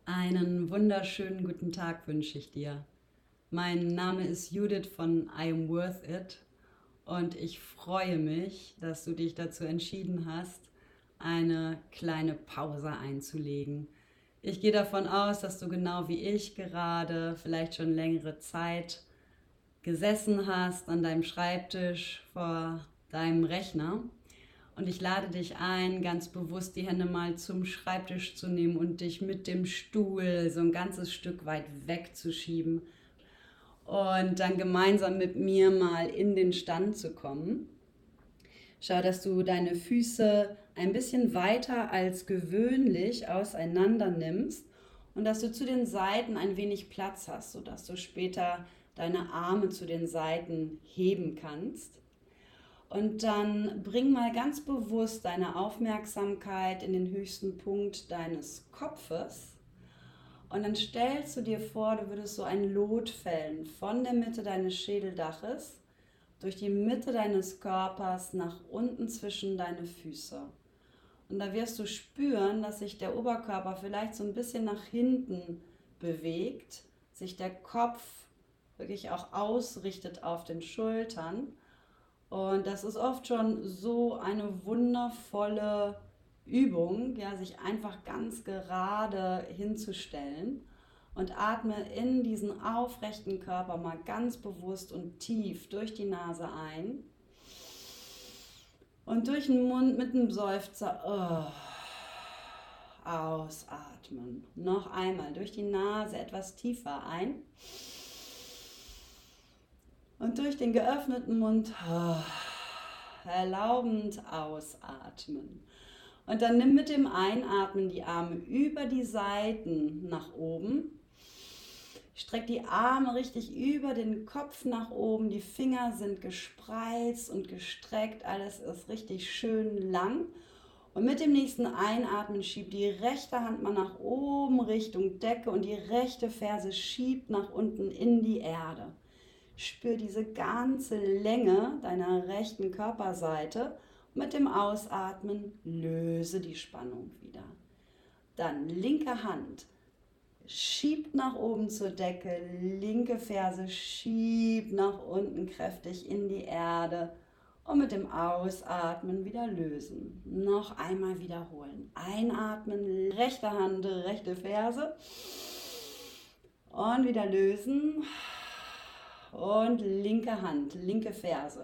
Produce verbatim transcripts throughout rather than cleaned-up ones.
Einen wunderschönen guten Tag wünsche ich dir. Mein Name ist Judith von I Am Worth It und ich freue mich, dass du dich dazu entschieden hast, eine kleine Pause einzulegen. Ich gehe davon aus, dass du genau wie ich gerade vielleicht schon längere Zeit gesessen hast an deinem Schreibtisch vor deinem Rechner. Und ich lade dich ein, ganz bewusst die Hände mal zum Schreibtisch zu nehmen und dich mit dem Stuhl so ein ganzes Stück weit wegzuschieben und dann gemeinsam mit mir mal in den Stand zu kommen. Schau, dass du deine Füße ein bisschen weiter als gewöhnlich auseinander nimmst und dass du zu den Seiten ein wenig Platz hast, sodass du später deine Arme zu den Seiten heben kannst. Und dann bring mal ganz bewusst deine Aufmerksamkeit in den höchsten Punkt deines Kopfes. Und dann stellst du dir vor, du würdest so ein Lot fällen von der Mitte deines Schädeldaches durch die Mitte deines Körpers nach unten zwischen deine Füße. Und da wirst du spüren, dass sich der Oberkörper vielleicht so ein bisschen nach hinten bewegt, sich der Kopf wirklich auch ausrichtet auf den Schultern. Und das ist oft schon so eine wundervolle Übung, ja, sich einfach ganz gerade hinzustellen und atme in diesen aufrechten Körper mal ganz bewusst und tief durch die Nase ein und durch den Mund mit einem Seufzer oh, ausatmen. Noch einmal durch die Nase etwas tiefer ein. Und durch den geöffneten Mund oh, erlaubend ausatmen. Und dann nimm mit dem Einatmen die Arme über die Seiten nach oben. Streck die Arme richtig über den Kopf nach oben. Die Finger sind gespreizt und gestreckt. Alles ist richtig schön lang. Und mit dem nächsten Einatmen schiebt die rechte Hand mal nach oben Richtung Decke und die rechte Ferse schiebt nach unten in die Erde. Spür diese ganze Länge deiner rechten Körperseite. Mit dem Ausatmen löse die Spannung wieder. Dann linke Hand schiebt nach oben zur Decke, linke Ferse schiebt nach unten kräftig in die Erde und mit dem Ausatmen wieder lösen. Noch einmal wiederholen. Einatmen, rechte Hand, rechte Ferse und wieder lösen. Und linke Hand, linke Ferse.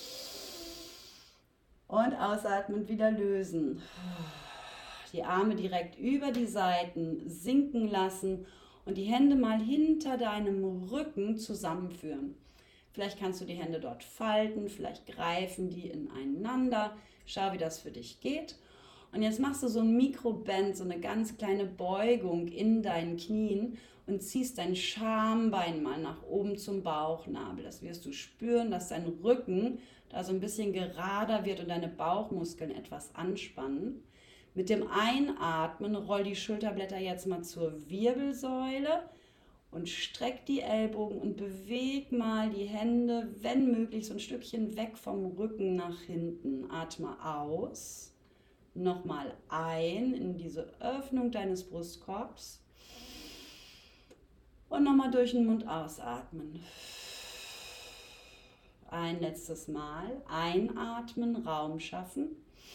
Und ausatmen, wieder lösen. Die Arme direkt über die Seiten sinken lassen und die Hände mal hinter deinem Rücken zusammenführen. Vielleicht kannst du die Hände dort falten, vielleicht greifen die ineinander. Schau, wie das für dich geht. Und jetzt machst du so ein Mikrobend, so eine ganz kleine Beugung in deinen Knien und ziehst dein Schambein mal nach oben zum Bauchnabel. Das wirst du spüren, dass dein Rücken da so ein bisschen gerader wird und deine Bauchmuskeln etwas anspannen. Mit dem Einatmen roll die Schulterblätter jetzt mal zur Wirbelsäule und streck die Ellbogen und beweg mal die Hände, wenn möglich, so ein Stückchen weg vom Rücken nach hinten. Atme aus. Nochmal ein in diese Öffnung deines Brustkorbs und nochmal durch den Mund ausatmen. Ein letztes Mal einatmen, Raum schaffen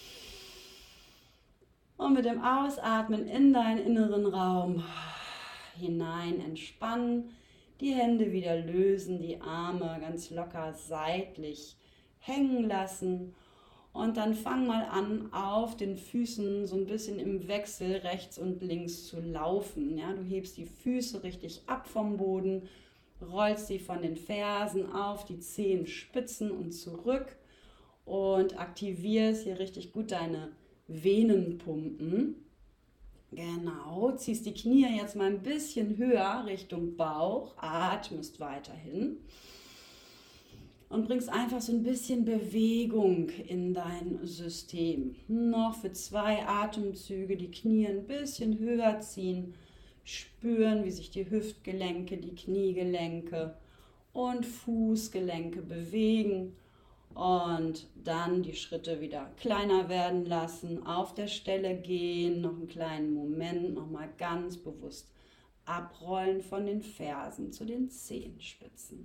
und mit dem Ausatmen in deinen inneren Raum hinein entspannen, die Hände wieder lösen, die Arme ganz locker seitlich hängen lassen. Und dann fang mal an, auf den Füßen so ein bisschen im Wechsel rechts und links zu laufen. Ja, du hebst die Füße richtig ab vom Boden, rollst sie von den Fersen auf die Zehenspitzen und zurück und aktivierst hier richtig gut deine Venenpumpen. Genau, ziehst die Knie jetzt mal ein bisschen höher Richtung Bauch, atmest weiterhin. Und bringst einfach so ein bisschen Bewegung in dein System. Noch für zwei Atemzüge die Knie ein bisschen höher ziehen. Spüren, wie sich die Hüftgelenke, die Kniegelenke und Fußgelenke bewegen. Und dann die Schritte wieder kleiner werden lassen, auf der Stelle gehen, noch einen kleinen Moment, nochmal ganz bewusst abrollen von den Fersen zu den Zehenspitzen.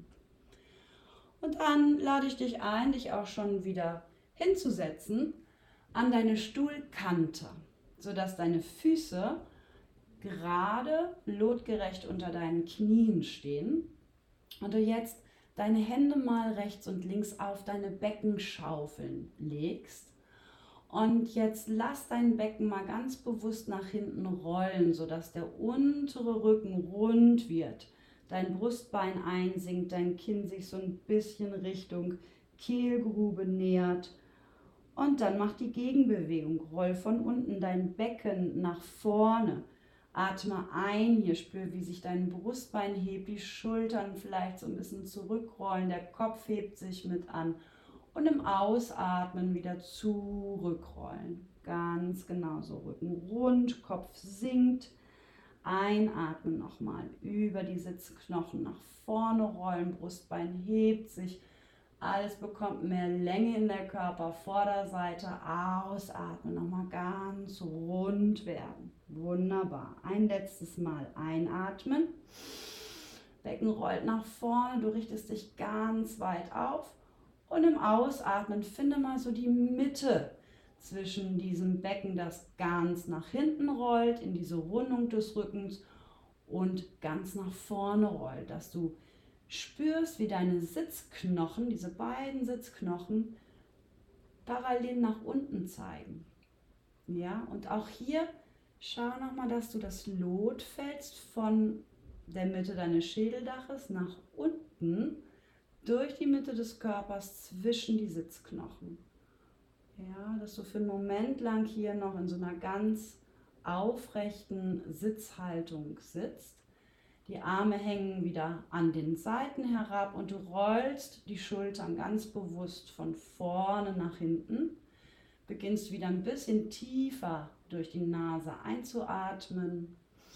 Und dann lade ich dich ein, dich auch schon wieder hinzusetzen an deine Stuhlkante, sodass deine Füße gerade lotgerecht unter deinen Knien stehen und du jetzt deine Hände mal rechts und links auf deine Beckenschaufeln legst. Und jetzt lass dein Becken mal ganz bewusst nach hinten rollen, sodass der untere Rücken rund wird. Dein Brustbein einsinkt, dein Kinn sich so ein bisschen Richtung Kehlgrube nähert. Und dann mach die Gegenbewegung. Roll von unten dein Becken nach vorne. Atme ein, hier spür, wie sich dein Brustbein hebt, die Schultern vielleicht so ein bisschen zurückrollen, der Kopf hebt sich mit an. Und im Ausatmen wieder zurückrollen. Ganz genau so, Rücken rund, Kopf sinkt. Einatmen nochmal über die Sitzknochen nach vorne rollen, Brustbein hebt sich. Alles bekommt mehr Länge in der Körpervorderseite. Ausatmen, nochmal ganz rund werden. Wunderbar. Ein letztes Mal einatmen. Becken rollt nach vorne, du richtest dich ganz weit auf. Und im Ausatmen finde mal so die Mitte zwischen diesem Becken, das ganz nach hinten rollt, in diese Rundung des Rückens und ganz nach vorne rollt, dass du spürst, wie deine Sitzknochen, diese beiden Sitzknochen, parallel nach unten zeigen. Ja, und auch hier schau nochmal, dass du das Lot fällst von der Mitte deines Schädeldaches nach unten durch die Mitte des Körpers zwischen die Sitzknochen. Ja, dass du für einen Moment lang hier noch in so einer ganz aufrechten Sitzhaltung sitzt. Die Arme hängen wieder an den Seiten herab und du rollst die Schultern ganz bewusst von vorne nach hinten. Beginnst wieder ein bisschen tiefer durch die Nase einzuatmen,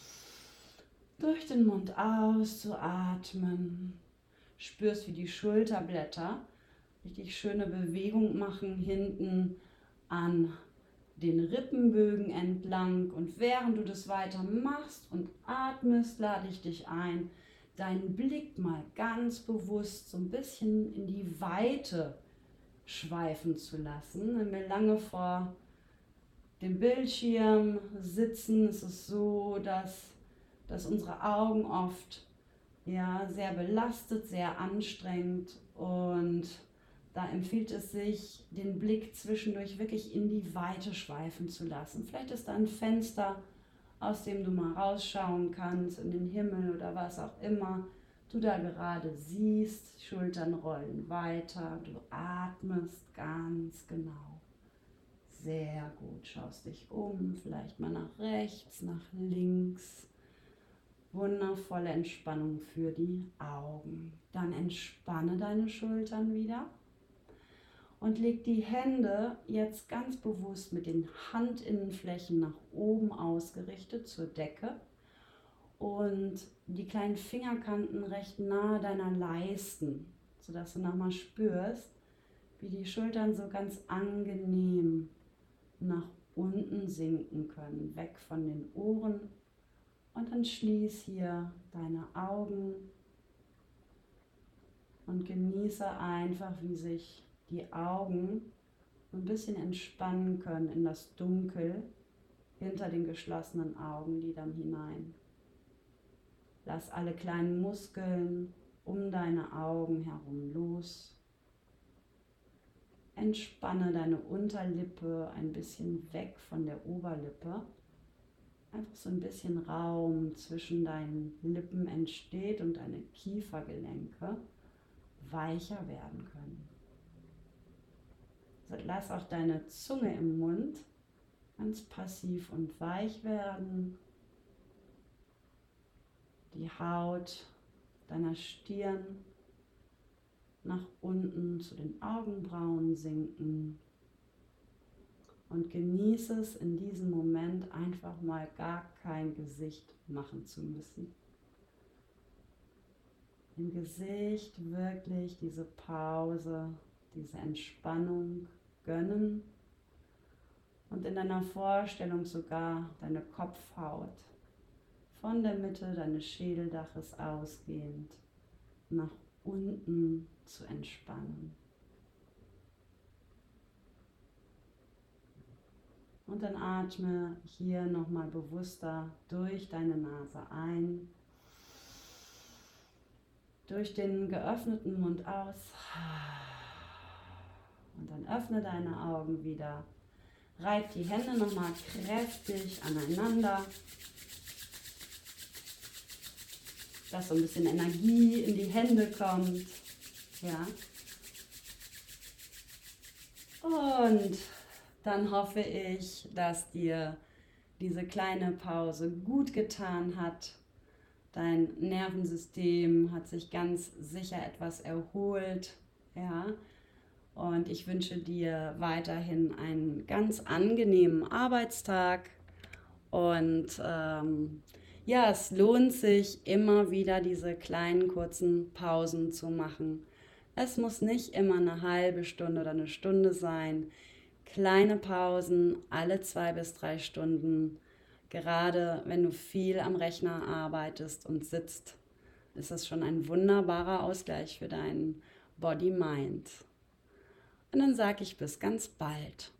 durch den Mund auszuatmen. Spürst, wie die Schulterblätter richtig schöne Bewegung machen hinten an den Rippenbögen entlang. Und während du das weiter machst und atmest, lade ich dich ein, deinen Blick mal ganz bewusst so ein bisschen in die Weite schweifen zu lassen. Wenn wir lange vor dem Bildschirm sitzen, ist es so, dass, dass unsere Augen oft ja, sehr belastet, sehr anstrengend, und da empfiehlt es sich, den Blick zwischendurch wirklich in die Weite schweifen zu lassen. Vielleicht ist da ein Fenster, aus dem du mal rausschauen kannst, in den Himmel oder was auch immer du da gerade siehst. Schultern rollen weiter, du atmest ganz genau. Sehr gut, schaust dich um, vielleicht mal nach rechts, nach links. Wundervolle Entspannung für die Augen. Dann entspanne deine Schultern wieder und leg die Hände jetzt ganz bewusst mit den Handinnenflächen nach oben ausgerichtet zur Decke und die kleinen Fingerkanten recht nahe deiner Leisten, sodass du nochmal spürst, wie die Schultern so ganz angenehm nach unten sinken können, weg von den Ohren. Und dann schließ hier deine Augen und genieße einfach, wie sich die Augen ein bisschen entspannen können in das Dunkel hinter den geschlossenen Augenlidern hinein. Lass alle kleinen Muskeln um deine Augen herum los. Entspanne deine Unterlippe ein bisschen weg von der Oberlippe. Einfach so ein bisschen Raum zwischen deinen Lippen entsteht und deine Kiefergelenke weicher werden können. So, lass auch deine Zunge im Mund ganz passiv und weich werden. Die Haut deiner Stirn nach unten zu den Augenbrauen sinken. Und genieße es in diesem Moment einfach mal gar kein Gesicht machen zu müssen. Im Gesicht wirklich diese Pause diese Entspannung gönnen und in deiner Vorstellung sogar deine Kopfhaut von der Mitte deines Schädeldaches ausgehend nach unten zu entspannen. Und dann atme hier nochmal bewusster durch deine Nase ein, durch den geöffneten Mund aus und dann öffne deine Augen wieder. Reib die Hände nochmal kräftig aneinander, dass so ein bisschen Energie in die Hände kommt. Ja. Und dann hoffe ich, dass dir diese kleine Pause gut getan hat. Dein Nervensystem hat sich ganz sicher etwas erholt. Ja. Und ich wünsche dir weiterhin einen ganz angenehmen Arbeitstag. Und ähm, ja, es lohnt sich immer wieder diese kleinen kurzen Pausen zu machen. Es muss nicht immer eine halbe Stunde oder eine Stunde sein. Kleine Pausen alle zwei bis drei Stunden. Gerade wenn du viel am Rechner arbeitest und sitzt, ist das schon ein wunderbarer Ausgleich für deinen Body-Mind. Und dann sage ich bis ganz bald.